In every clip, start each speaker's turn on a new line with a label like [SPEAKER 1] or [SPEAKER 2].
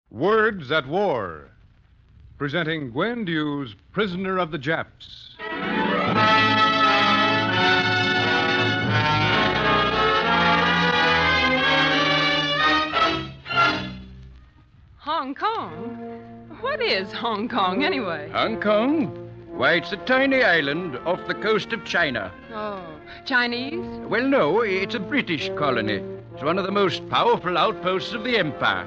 [SPEAKER 1] Words at War, presenting Gwen Du's Prisoner of the Japs.
[SPEAKER 2] Hong Kong? What is Hong Kong, anyway?
[SPEAKER 3] Hong Kong? Why, it's a tiny island off the coast of China.
[SPEAKER 2] Oh, Chinese?
[SPEAKER 3] Well, no, it's a British colony. It's one of the most powerful outposts of the empire.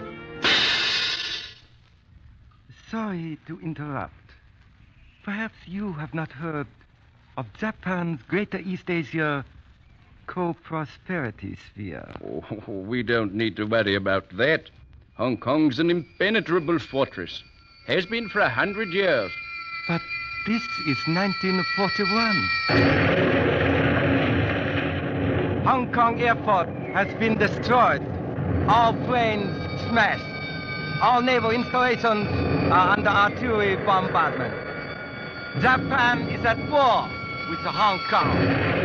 [SPEAKER 4] Sorry to interrupt. Perhaps you have not heard of Japan's Greater East Asia co-prosperity sphere.
[SPEAKER 3] Oh, we don't need to worry about that. Hong Kong's an impenetrable fortress. Has been for 100 years.
[SPEAKER 4] But this is 1941. Hong Kong airport has been destroyed. All planes smashed. All naval installations are under artillery bombardment. Japan is at war with Hong Kong.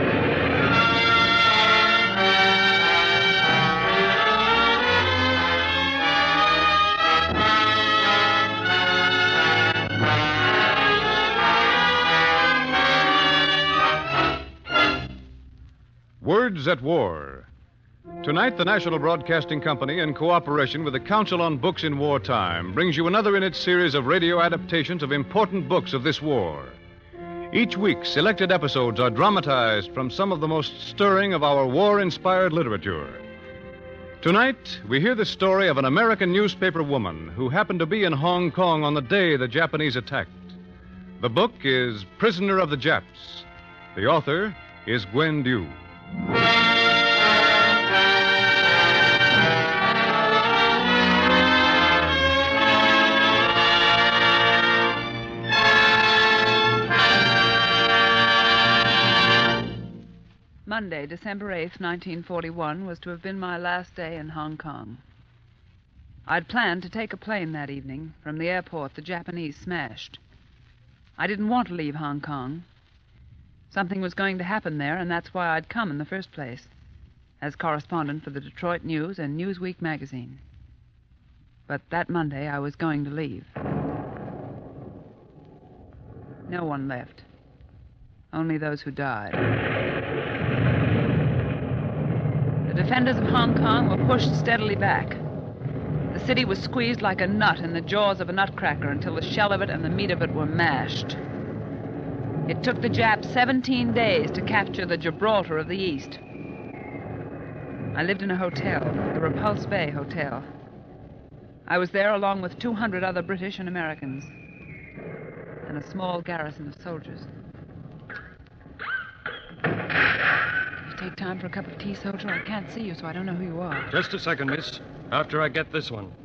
[SPEAKER 1] Words at War. Tonight, the National Broadcasting Company, in cooperation with the Council on Books in Wartime, brings you another in its series of radio adaptations of important books of this war. Each week, selected episodes are dramatized from some of the most stirring of our war-inspired literature. Tonight, we hear the story of an American newspaper woman who happened to be in Hong Kong on the day the Japanese attacked. The book is Prisoner of the Japs. The author is Gwen Du.
[SPEAKER 5] Monday, December 8th, 1941, was to have been my last day in Hong Kong. I'd planned to take a plane that evening. From the airport, the Japanese smashed. I didn't want to leave Hong Kong. Something was going to happen there, and that's why I'd come in the first place, as correspondent for the Detroit News and Newsweek magazine. But that Monday, I was going to leave. No one left. Only those who died. The defenders of Hong Kong were pushed steadily back. The city was squeezed like a nut in the jaws of a nutcracker until the shell of it and the meat of it were mashed. It took the Japs 17 days to capture the Gibraltar of the East. I lived in a hotel, the Repulse Bay Hotel. I was there along with 200 other British and Americans, and a small garrison of soldiers. You take time for a cup of tea, soldier? I can't see you, so I don't know who you are.
[SPEAKER 6] Just a second, miss. After I get this one.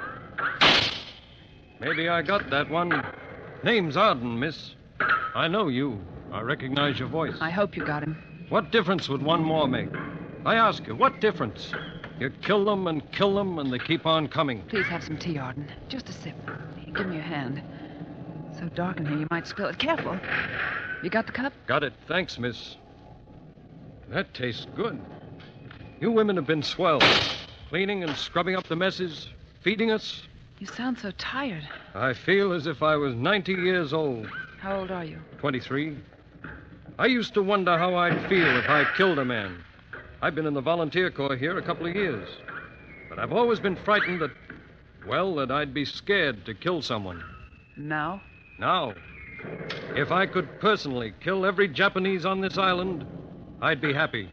[SPEAKER 6] Maybe I got that one. Name's Arden, miss. I know you. I recognize your voice.
[SPEAKER 5] I hope you got him.
[SPEAKER 6] What difference would one more make? I ask you, what difference? You kill them, and they keep on coming.
[SPEAKER 5] Please have some tea, Arden. Just a sip. Here, give me your hand. It's so dark in here, you might spill it. Careful. You got the cup?
[SPEAKER 6] Got it. Thanks, miss. That tastes good. You women have been swell. Cleaning and scrubbing up the messes, feeding us.
[SPEAKER 5] You sound so tired.
[SPEAKER 6] I feel as if I was 90 years old.
[SPEAKER 5] How old are you?
[SPEAKER 6] 23. I used to wonder how I'd feel if I killed a man. I've been in the volunteer corps here a couple of years. But I've always been frightened that I'd be scared to kill someone.
[SPEAKER 5] Now?
[SPEAKER 6] Now, if I could personally kill every Japanese on this island, I'd be happy.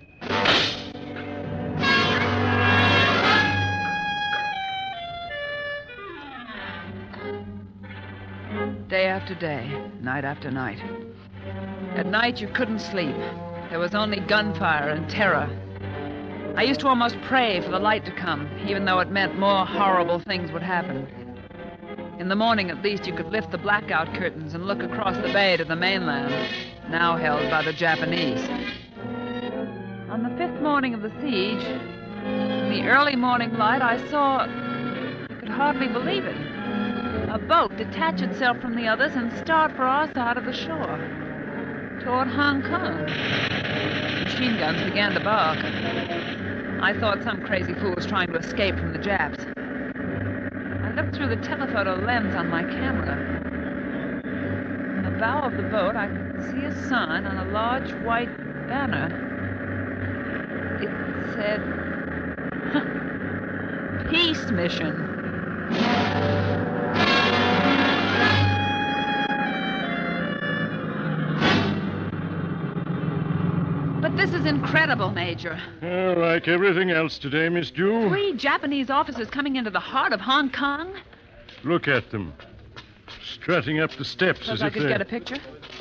[SPEAKER 5] Day after day, night after night. At night, you couldn't sleep. There was only gunfire and terror. I used to almost pray for the light to come, even though it meant more horrible things would happen. In the morning, at least, you could lift the blackout curtains and look across the bay to the mainland, now held by the Japanese. On the 5th morning of the siege, in the early morning light, I saw... I could hardly believe it. A boat detach itself from the others and start for our side of the shore, toward Hong Kong. Machine guns began to bark. I thought some crazy fool was trying to escape from the Japs. I looked through the telephoto lens on my camera. In the bow of the boat, I could see a sign on a large white banner. It said, Peace Mission. But this is incredible, Major.
[SPEAKER 7] Like everything else today, Miss Dew.
[SPEAKER 5] 3 Japanese officers coming into the heart of Hong Kong?
[SPEAKER 7] Look at them. Strutting up the steps
[SPEAKER 5] Suppose
[SPEAKER 7] as
[SPEAKER 5] I
[SPEAKER 7] if
[SPEAKER 5] could
[SPEAKER 7] they're...
[SPEAKER 5] get a picture?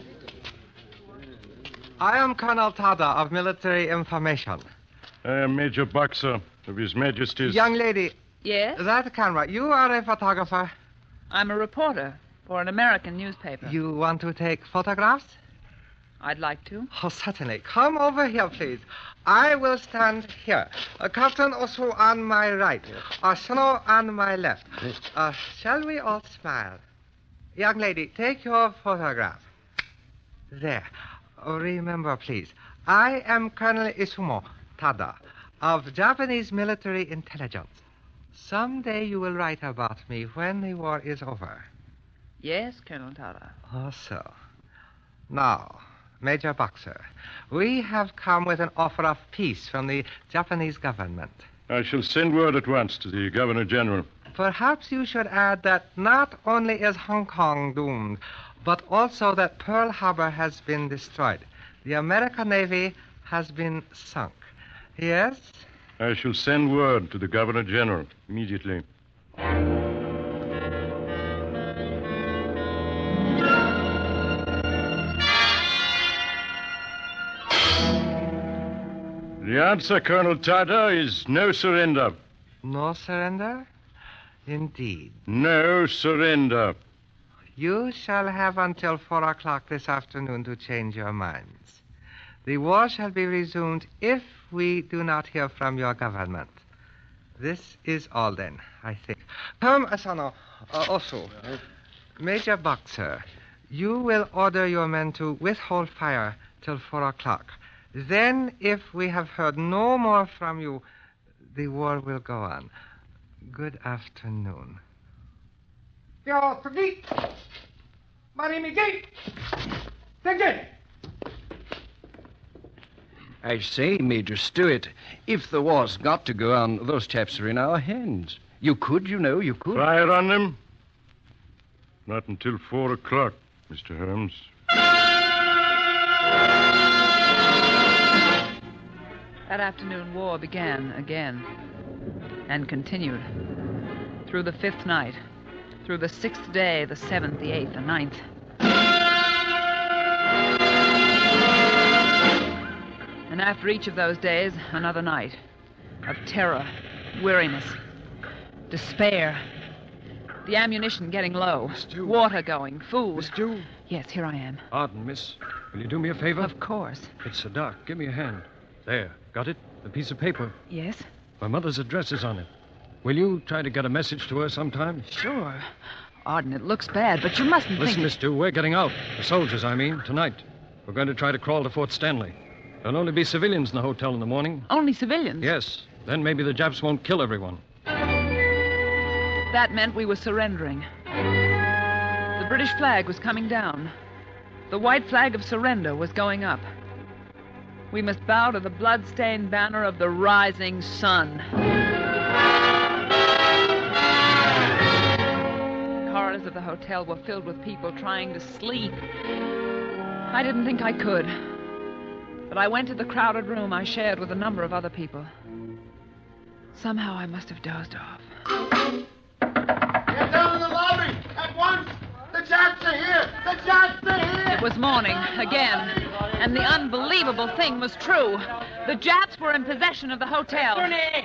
[SPEAKER 4] I am Colonel Tada of Military Information.
[SPEAKER 7] I am Major Boxer of His Majesty's...
[SPEAKER 4] Young lady,
[SPEAKER 5] Yes?
[SPEAKER 4] that camera, you are a photographer.
[SPEAKER 5] I'm a reporter for an American newspaper.
[SPEAKER 4] You want to take photographs?
[SPEAKER 5] I'd like to.
[SPEAKER 4] Oh, certainly. Come over here, please. I will stand here. Captain Osu on my right. Shano on my left. Shall we all smile? Young lady, take your photograph. There. Remember, please, I am Colonel Isumo Tada of Japanese military intelligence. Someday you will write about me when the war is over.
[SPEAKER 5] Yes, Colonel Tada.
[SPEAKER 4] Oh, so. Now, Major Boxer, we have come with an offer of peace from the Japanese government.
[SPEAKER 7] I shall send word at once to the Governor General.
[SPEAKER 4] Perhaps you should add that not only is Hong Kong doomed, but also that Pearl Harbor has been destroyed. The American Navy has been sunk. Yes?
[SPEAKER 7] I shall send word to the Governor General immediately. The answer, Colonel Tada, is no surrender.
[SPEAKER 4] No surrender? Indeed.
[SPEAKER 7] No surrender.
[SPEAKER 4] You shall have until 4 o'clock this afternoon to change your minds. The war shall be resumed if we do not hear from your government. This is all, then, I think. Come, Asano. Also, Major Boxer, you will order your men to withhold fire till 4 o'clock. Then, if we have heard no more from you, the war will go on. Good afternoon.
[SPEAKER 8] Yo, pergi. Mari pergi. Pergi.
[SPEAKER 3] I say, Major Stewart, if the war's got to go on, those chaps are in our hands. You could, you could.
[SPEAKER 7] Fire on them? Not until 4 o'clock, Mr. Holmes.
[SPEAKER 5] That afternoon, war began again and continued through the 5th night, through the 6th day, the 7th, the 8th, the 9th. And after each of those days, another night of terror, weariness, despair. The ammunition getting low, water going, food.
[SPEAKER 6] Miss Dew?
[SPEAKER 5] Yes, here I am.
[SPEAKER 6] Arden, miss. Will you do me a favor?
[SPEAKER 5] Of course.
[SPEAKER 6] It's so dark. Give me a hand. There. Got it? The piece of paper.
[SPEAKER 5] Yes?
[SPEAKER 6] My mother's address is on it. Will you try to get a message to her sometime?
[SPEAKER 5] Sure. Arden, it looks bad, but you mustn't
[SPEAKER 6] Listen,
[SPEAKER 5] think...
[SPEAKER 6] Miss Dew, we're getting out. The soldiers, I mean, tonight. We're going to try to crawl to Fort Stanley. There'll only be civilians in the hotel in the morning.
[SPEAKER 5] Only civilians?
[SPEAKER 6] Yes. Then maybe the Japs won't kill everyone.
[SPEAKER 5] That meant we were surrendering. The British flag was coming down. The white flag of surrender was going up. We must bow to the blood-stained banner of the rising sun. The corridors of the hotel were filled with people trying to sleep. I didn't think I could. But I went to the crowded room I shared with a number of other people. Somehow I must have dozed off.
[SPEAKER 8] Get down in the lobby at once. The Japs are here. The Japs are here.
[SPEAKER 5] It was morning, again. And the unbelievable thing was true. The Japs were in possession of the hotel.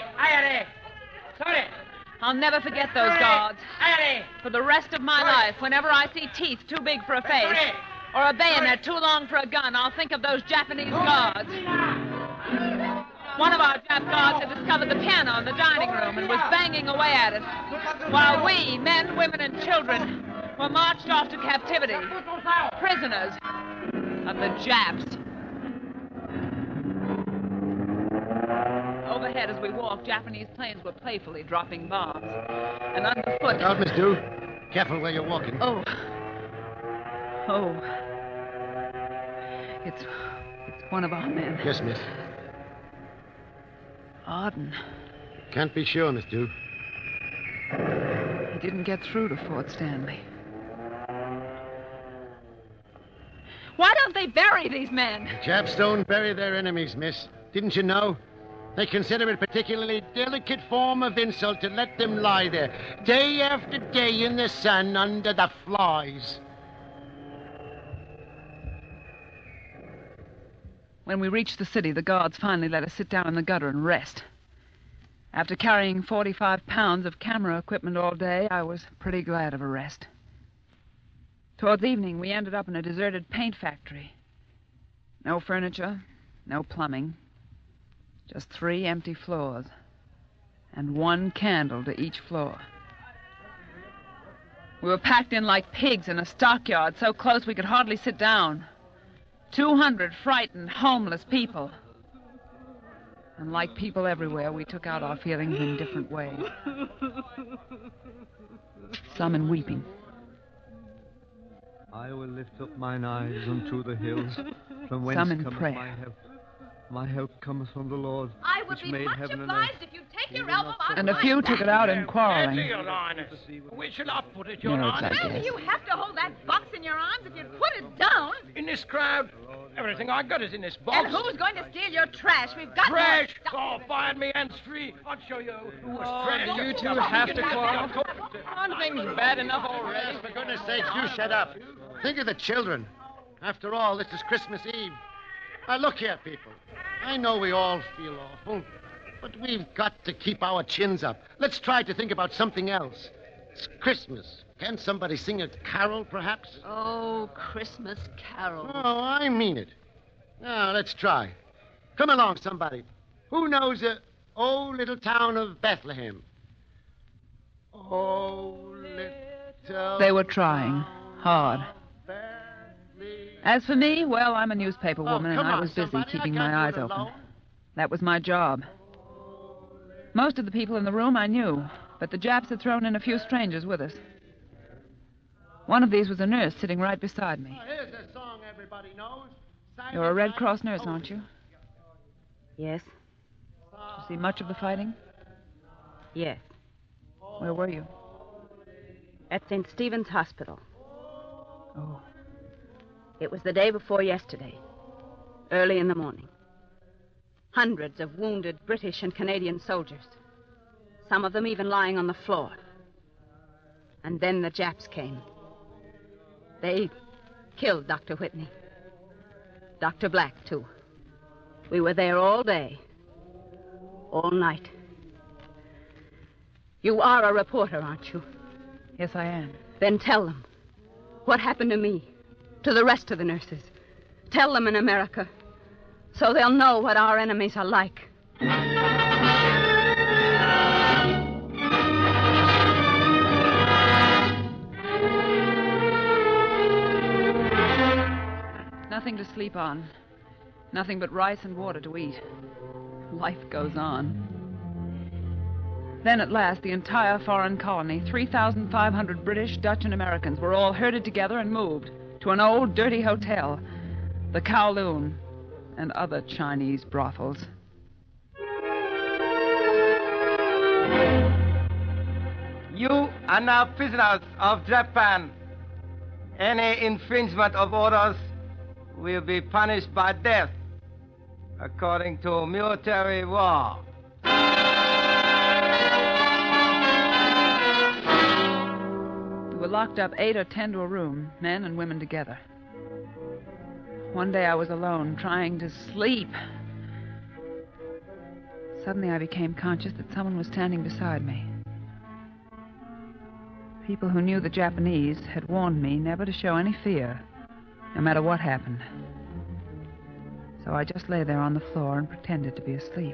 [SPEAKER 5] I'll never forget those guards. For the rest of my life, whenever I see teeth too big for a face, or a bayonet too long for a gun, I'll think of those Japanese guards. One of our Jap guards had discovered the piano in the dining room and was banging away at it, while we, men, women, and children, were marched off to captivity, prisoners of the Japs. Overhead as we walked, Japanese planes were playfully dropping bombs. And underfoot...
[SPEAKER 9] Out, Miss Dew. Careful where you're walking.
[SPEAKER 5] Oh. It's one of our men.
[SPEAKER 9] Yes, miss.
[SPEAKER 5] Arden.
[SPEAKER 9] Can't be sure, Miss Dew.
[SPEAKER 5] He didn't get through to Fort Stanley. Why don't they bury these men?
[SPEAKER 9] The Japs don't bury their enemies, miss. Didn't you know? They consider it a particularly delicate form of insult to let them lie there, day after day in the sun under the flies.
[SPEAKER 5] When we reached the city, the guards finally let us sit down in the gutter and rest. After carrying 45 pounds of camera equipment all day, I was pretty glad of a rest. Towards evening, we ended up in a deserted paint factory. No furniture, no plumbing. Just 3 empty floors. And 1 candle to each floor. We were packed in like pigs in a stockyard, so close we could hardly sit down. 200 frightened, homeless people. And like people everywhere, we took out our feelings in different ways. Some in weeping.
[SPEAKER 10] I will lift up mine eyes unto the hills, from whence
[SPEAKER 5] Some in
[SPEAKER 10] cometh
[SPEAKER 5] prayer.
[SPEAKER 10] my help. My help cometh from the Lord,
[SPEAKER 11] I would
[SPEAKER 10] which
[SPEAKER 11] be
[SPEAKER 10] made
[SPEAKER 11] much
[SPEAKER 10] heaven and
[SPEAKER 11] obliged
[SPEAKER 10] earth.
[SPEAKER 11] if you'd take your elbow out
[SPEAKER 5] And
[SPEAKER 11] of
[SPEAKER 5] a
[SPEAKER 11] my
[SPEAKER 5] few
[SPEAKER 11] back.
[SPEAKER 5] took it out in quarreling.
[SPEAKER 12] Your Highness. Where shall I put it, Your
[SPEAKER 5] Nerds,
[SPEAKER 12] Highness?
[SPEAKER 5] I
[SPEAKER 11] Why
[SPEAKER 5] guess.
[SPEAKER 11] do you have to hold that box in your arms if you'd put it down?
[SPEAKER 12] In this crowd? Everything I got is in this box.
[SPEAKER 11] And who's going to steal your trash? We've got
[SPEAKER 12] Trash!
[SPEAKER 11] more.
[SPEAKER 12] Oh, find me hands free. I'll show you who was
[SPEAKER 2] Oh,
[SPEAKER 12] trash.
[SPEAKER 2] do you two have to quarrel?
[SPEAKER 12] Aren't
[SPEAKER 2] things bad enough already?
[SPEAKER 9] For goodness sakes, you shut up. Think of the children. After all, this is Christmas Eve. Now, look here, people. I know we all feel awful, but we've got to keep our chins up. Let's try to think about something else. It's Christmas. Can't somebody sing a carol, perhaps?
[SPEAKER 11] Oh, Christmas carols.
[SPEAKER 9] Oh, I mean it. Now, let's try. Come along, somebody. Who knows the old little town of Bethlehem? Oh, little...
[SPEAKER 5] They were trying. Hard. As for me, well, I'm a newspaper woman, and I was busy keeping my eyes open. That was my job. Most of the people in the room I knew, but the Japs had thrown in a few strangers with us. One of these was a nurse sitting right beside me.
[SPEAKER 9] Here's a song everybody knows.
[SPEAKER 5] You're a Red Cross nurse, aren't you?
[SPEAKER 13] Yes,
[SPEAKER 5] Did you see much of the fighting?
[SPEAKER 13] yes.
[SPEAKER 5] Where were you?
[SPEAKER 13] At St. Stephen's Hospital.
[SPEAKER 5] Oh.
[SPEAKER 13] It was the day before yesterday, early in the morning. Hundreds of wounded British and Canadian soldiers, some of them even lying on the floor. And then the Japs came. They killed Dr. Whitney. Dr. Black, too. We were there all day, all night. You are a reporter, aren't you?
[SPEAKER 5] Yes, I am.
[SPEAKER 13] Then tell them what happened to me, to the rest of the nurses. Tell them in America, so they'll know what our enemies are like.
[SPEAKER 5] Nothing to sleep on. Nothing but rice and water to eat. Life goes on. Then at last, the entire foreign colony, 3,500 British, Dutch, and Americans, were all herded together and moved to an old, dirty hotel, the Kowloon, and other Chinese brothels.
[SPEAKER 4] You are now prisoners of Japan. Any infringement of orders will be punished by death according to military law.
[SPEAKER 5] We were locked up 8 or 10 to a room, men and women together. One day I was alone, trying to sleep. Suddenly I became conscious that someone was standing beside me. People who knew the Japanese had warned me never to show any fear, no matter what happened. So I just lay there on the floor and pretended to be asleep.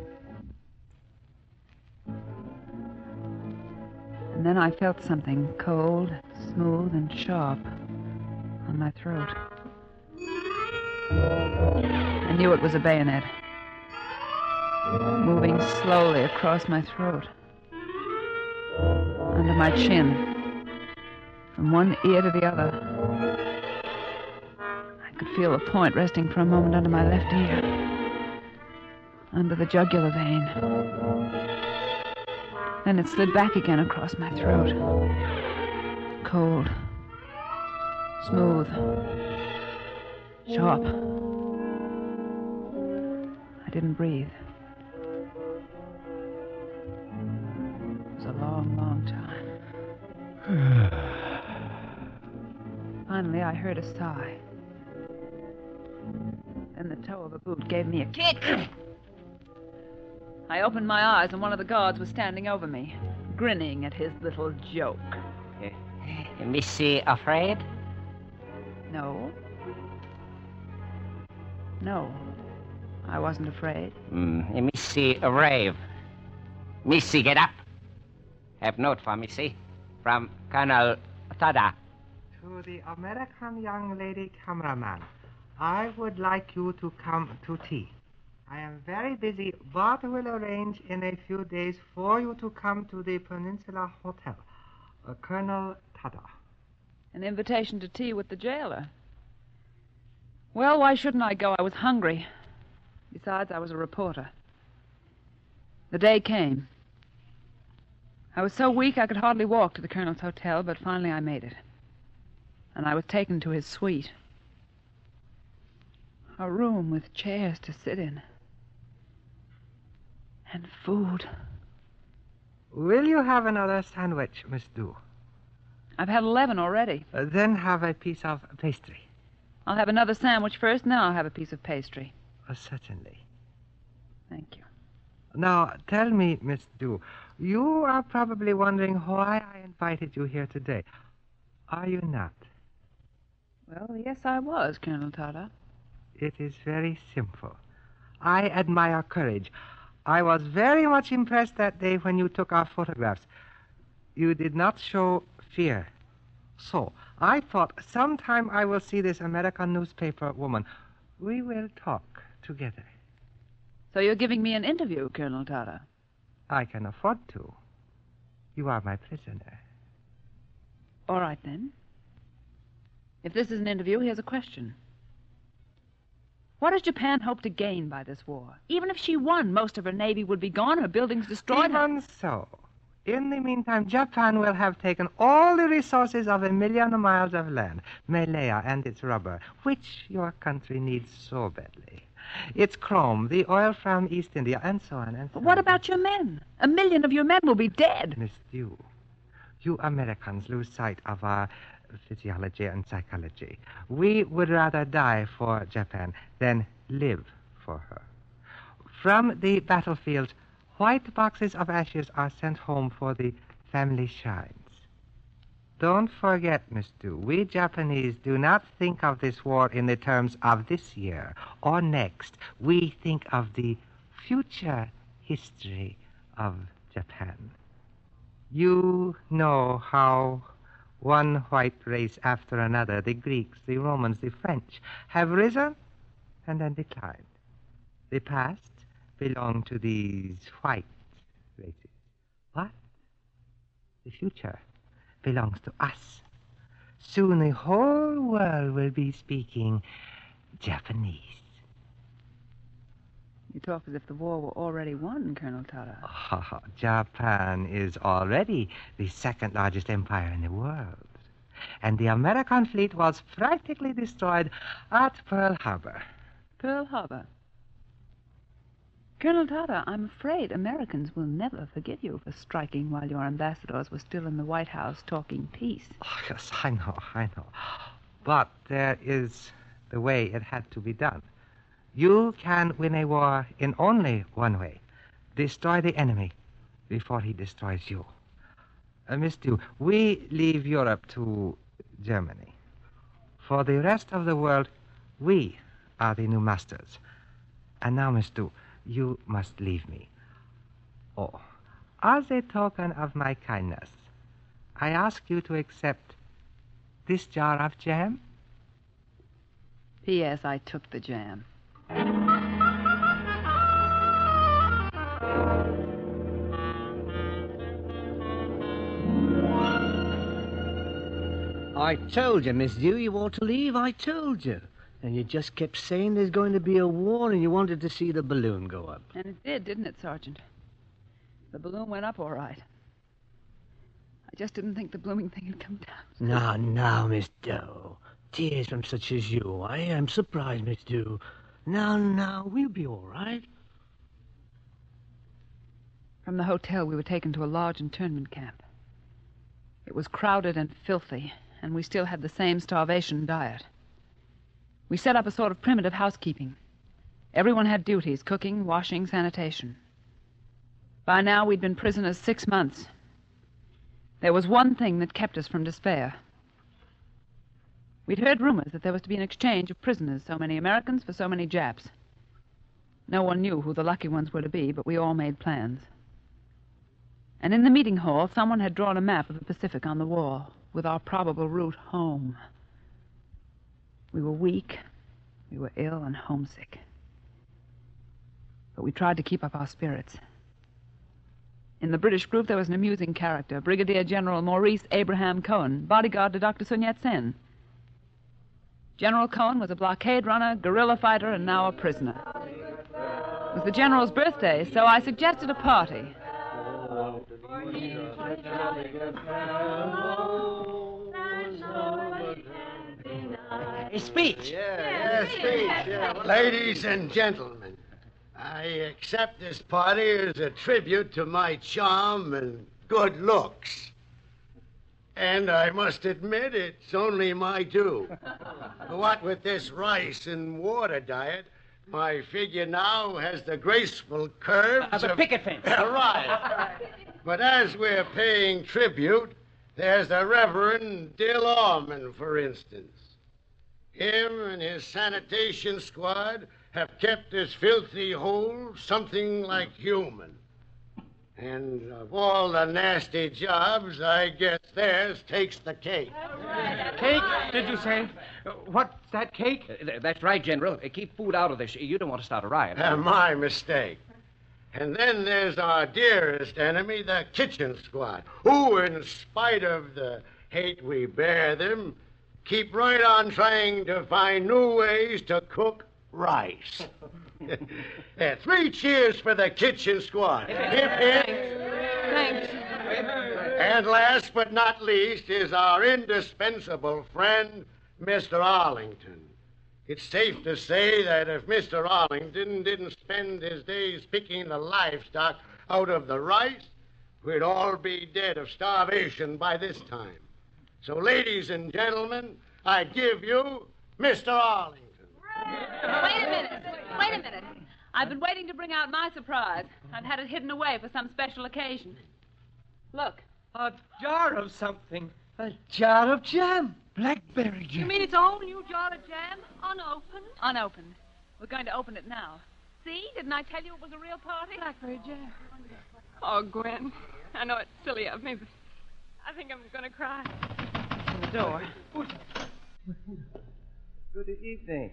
[SPEAKER 5] And then I felt something cold, smooth, and sharp on my throat. I knew it was a bayonet. moving slowly across my throat, under my chin, from one ear to the other. I could feel a point resting for a moment under my left ear, under the jugular vein. Then it slid back again across my throat. Cold, smooth, sharp. I didn't breathe. It was a long, long time. Finally, I heard a sigh. Then the toe of a boot gave me a kick. I opened my eyes, and one of the guards was standing over me, grinning at his little joke.
[SPEAKER 14] Missy afraid?
[SPEAKER 5] No. No. I wasn't afraid.
[SPEAKER 14] Missy rave. Missy, get up. Have note for Missy. From Colonel Tada.
[SPEAKER 4] To the American young lady cameraman, I would like you to come to tea. I am very busy, but will arrange in a few days for you to come to the Peninsula Hotel. Colonel Tada.
[SPEAKER 5] An invitation to tea with the jailer. Well, why shouldn't I go? I was hungry. Besides, I was a reporter. The day came. I was so weak I could hardly walk to the Colonel's hotel, but finally I made it. And I was taken to his suite. A room with chairs to sit in. And food.
[SPEAKER 4] Will you have another sandwich, Miss Dew?
[SPEAKER 5] I've had 11 already.
[SPEAKER 4] Then have a piece of pastry.
[SPEAKER 5] I'll have another sandwich first, and then I'll have a piece of pastry.
[SPEAKER 4] Certainly.
[SPEAKER 5] Thank you.
[SPEAKER 4] Now, tell me, Miss Dew, you are probably wondering why I invited you here today. Are you not?
[SPEAKER 5] Well, yes, I was, Colonel Tada.
[SPEAKER 4] It is very simple. I admire courage. I was very much impressed that day when you took our photographs. You did not show fear. So, I thought sometime I will see this American newspaper woman. We will talk together.
[SPEAKER 5] So you're giving me an interview, Colonel Tada?
[SPEAKER 4] I can afford to. You are my prisoner.
[SPEAKER 5] All right, then. If this is an interview, here's a question. What does Japan hope to gain by this war? Even if she won, most of her navy would be gone, her buildings destroyed.
[SPEAKER 4] Even so. In the meantime, Japan will have taken all the resources of 1 million miles of land, Malaya and its rubber, which your country needs so badly. Its chrome, the oil from East India, and so on and so on.
[SPEAKER 5] But what about your men? 1 million of your men will be dead.
[SPEAKER 4] Miss Dew, you Americans lose sight of our physiology and psychology. We would rather die for Japan than live for her. From the battlefield, white boxes of ashes are sent home for the family shrines. Don't forget, Miss Dew, we Japanese do not think of this war in the terms of this year or next. We think of the future history of Japan. You know how one white race after another, the Greeks, the Romans, the French, have risen and then declined. The past belonged to these white races. What? The future belongs to us. Soon the whole world will be speaking Japanese.
[SPEAKER 5] You talk as if the war were already won, Colonel Tada.
[SPEAKER 4] Oh, Japan is already the second largest empire in the world. And the American fleet was practically destroyed at Pearl Harbor.
[SPEAKER 5] Pearl Harbor? Colonel Tada, I'm afraid Americans will never forgive you for striking while your ambassadors were still in the White House talking peace.
[SPEAKER 4] Oh, yes, I know. But there is the way it had to be done. You can win a war in only one way. Destroy the enemy before he destroys you. Miss Dew, we leave Europe to Germany. For the rest of the world, we are the new masters. And now, Miss Dew, you must leave me. Oh, as a token of my kindness, I ask you to accept this jar of jam.
[SPEAKER 5] P.S. I took the jam.
[SPEAKER 15] I told you, Miss Dew, you ought to leave. I told you. And you just kept saying there's going to be a war and you wanted to see the balloon go up.
[SPEAKER 5] And it did, didn't it, Sergeant? The balloon went up all right. I just didn't think the blooming thing had come down.
[SPEAKER 15] Now, Miss Dew. Tears from such as you. I am surprised, Miss Dew. Now, we'll be all right.
[SPEAKER 5] From the hotel, we were taken to a large internment camp. It was crowded and filthy, and we still had the same starvation diet. We set up a sort of primitive housekeeping. Everyone had duties: cooking, washing, sanitation. By now, we'd been prisoners 6 months. There was one thing that kept us from despair. We'd heard rumors that there was to be an exchange of prisoners, so many Americans for so many Japs. No one knew who the lucky ones were to be, but we all made plans. And in the meeting hall, someone had drawn a map of the Pacific on the wall, with our probable route home. We were weak, we were ill and homesick. But we tried to keep up our spirits. In the British group, there was an amusing character, Brigadier General Maurice Abraham Cohen, bodyguard to Dr. Sun Yat-sen. General Cohen was a blockade runner, guerrilla fighter, and now a prisoner. It was the general's birthday, so I suggested a party.
[SPEAKER 15] A speech.
[SPEAKER 9] Speech. Ladies and gentlemen, I accept this party as a tribute to my charm and good looks. And I must admit, it's only my due. What with this rice and water diet, my figure now has the graceful curves
[SPEAKER 14] of a picket fence.
[SPEAKER 9] Right. But as we're paying tribute, there's the Reverend Dill Orman, for instance. Him and his sanitation squad have kept this filthy hole something like human. And of all the nasty jobs, I guess theirs takes the cake.
[SPEAKER 14] Cake, did you say? What's that, cake? That's right, General. Keep food out of this. You don't want to start a riot.
[SPEAKER 9] My mistake. And then there's our dearest enemy, the kitchen squad, who, in spite of the hate we bear them, keep right on trying to find new ways to cook rice. 3 cheers for the kitchen squad. Hip, hip.
[SPEAKER 5] Thanks.
[SPEAKER 9] And last but not least is our indispensable friend, Mr. Arlington. It's safe to say that if Mr. Arlington didn't spend his days picking the livestock out of the rice, we'd all be dead of starvation by this time. So, ladies and gentlemen, I give you Mr. Arlington.
[SPEAKER 5] Wait a minute. I've been waiting to bring out my surprise. I've had it hidden away for some special occasion. Look.
[SPEAKER 12] A jar of something.
[SPEAKER 15] A jar of jam. Blackberry jam.
[SPEAKER 11] You mean it's a whole new jar of jam? Unopened?
[SPEAKER 5] Unopened. We're going to open it now. See? Didn't I tell you it was a real party?
[SPEAKER 11] Blackberry jam. Oh, Gwen. I know it's silly of me, but I think I'm going to cry.
[SPEAKER 5] In the door.
[SPEAKER 16] Good evening.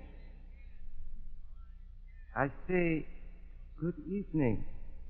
[SPEAKER 16] I say good evening.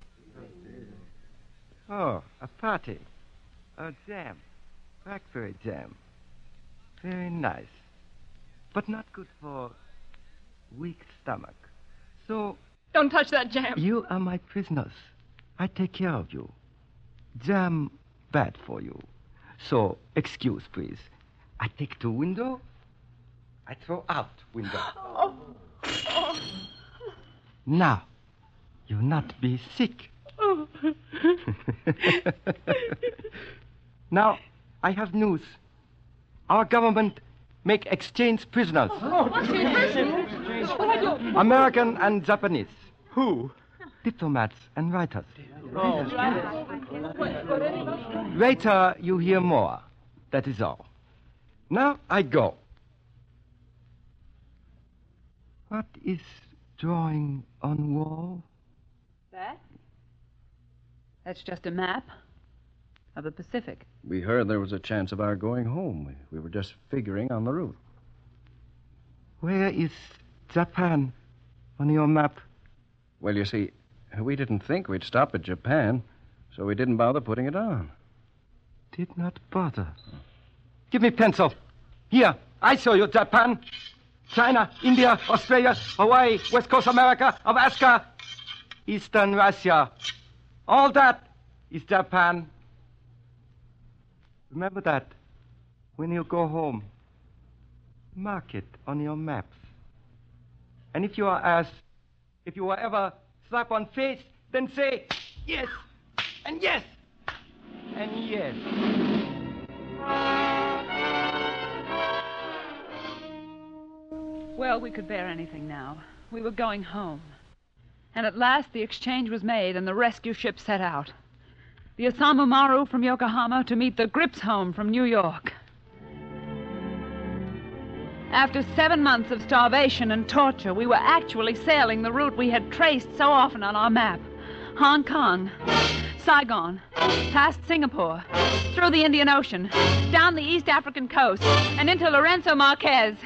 [SPEAKER 16] Oh, a party. A jam. Blackberry jam. Very nice. But not good for weak stomach. So...
[SPEAKER 11] Don't touch that jam.
[SPEAKER 16] You are my prisoners. I take care of you. Jam bad for you. So, excuse, please. I take to window. I throw out window.
[SPEAKER 11] Oh.
[SPEAKER 16] Now, you not be sick.
[SPEAKER 11] Oh.
[SPEAKER 16] Now, I have news. Our government make exchange prisoners.
[SPEAKER 11] What's the prison? What are you?
[SPEAKER 16] American and Japanese. Who? Diplomats and writers. Later, you hear more. That is all. Now, I go. What is drawing on wall?
[SPEAKER 5] That's just a map of the Pacific.
[SPEAKER 3] We heard there was a chance of our going home. We were just figuring on the route.
[SPEAKER 16] Where is Japan on your map?
[SPEAKER 3] Well, you see, we didn't think we'd stop at Japan, so we didn't bother putting it on.
[SPEAKER 16] Did not bother. Give me pencil.
[SPEAKER 12] Here, I show you Japan, China, India, Australia, Hawaii, West Coast America, Alaska, Eastern Russia. All that is Japan.
[SPEAKER 16] Remember that when you go home. Mark it on your maps. And if you are asked, if you were ever slapped on face, then say yes, and yes, and yes.
[SPEAKER 5] Well, we could bear anything now. We were going home. And at last the exchange was made and the rescue ship set out. The Osamu Maru from Yokohama to meet the Grips home from New York. After 7 months of starvation and torture, we were actually sailing the route we had traced so often on our map. Hong Kong, Saigon, past Singapore, through the Indian Ocean, down the East African coast, and into Lorenzo Marquez.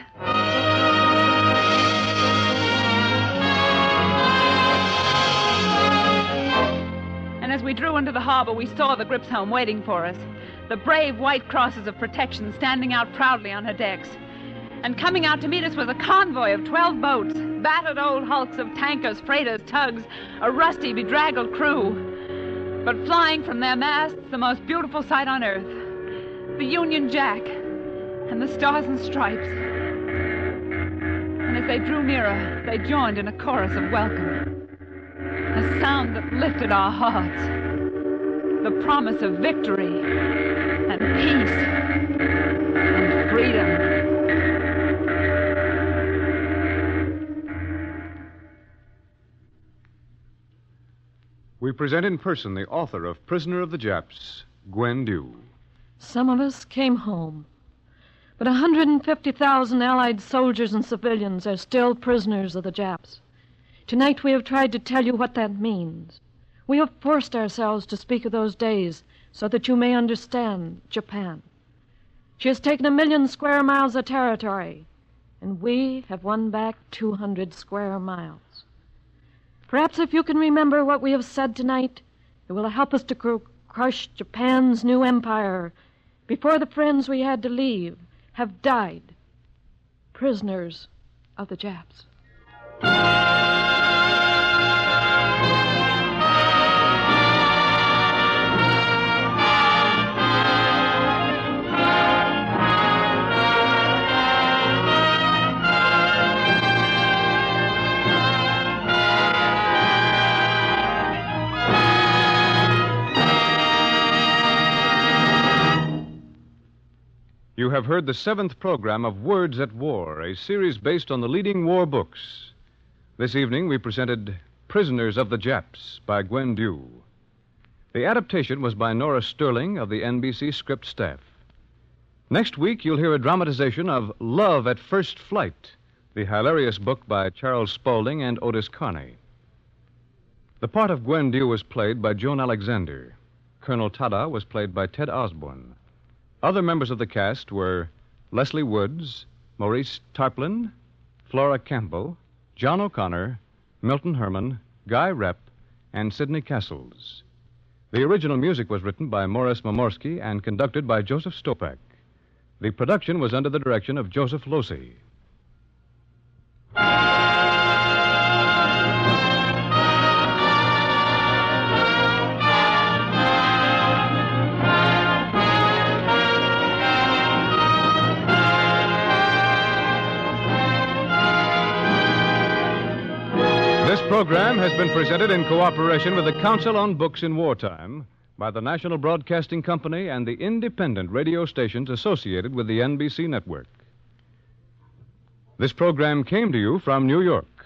[SPEAKER 5] And as we drew into the harbor, we saw the Grips home waiting for us, the brave white crosses of protection standing out proudly on her decks. And coming out to meet us was a convoy of 12 boats, battered old hulks of tankers, freighters, tugs, a rusty, bedraggled crew. But flying from their masts, the most beautiful sight on earth, the Union Jack and the Stars and Stripes. And as they drew nearer, they joined in a chorus of welcome, a sound that lifted our hearts, the promise of victory and peace and freedom.
[SPEAKER 1] We present in person the author of Prisoner of the Japs, Gwen Dew.
[SPEAKER 17] Some of us came home, but 150,000 Allied soldiers and civilians are still prisoners of the Japs. Tonight we have tried to tell you what that means. We have forced ourselves to speak of those days so that you may understand Japan. She has taken 1 million square miles of territory, and we have won back 200 square miles. Perhaps if you can remember what we have said tonight, it will help us to crush Japan's new empire before the friends we had to leave have died, prisoners of the Japs.
[SPEAKER 1] You have heard the 7th program of Words at War, a series based on the leading war books. This evening we presented Prisoners of the Japs by Gwen Dew. The adaptation was by Nora Sterling of the NBC script staff. Next week you'll hear a dramatization of Love at First Flight, the hilarious book by Charles Spaulding and Otis Carney. The part of Gwen Dew was played by Joan Alexander. Colonel Tada was played by Ted Osborne. Other members of the cast were Leslie Woods, Maurice Tarplin, Flora Campbell, John O'Connor, Milton Herman, Guy Rep, and Sidney Castles. The original music was written by Morris Momorsky and conducted by Joseph Stopak. The production was under the direction of Joseph Losey. This program has been presented in cooperation with the Council on Books in Wartime by the National Broadcasting Company and the independent radio stations associated with the NBC network. This program came to you from New York.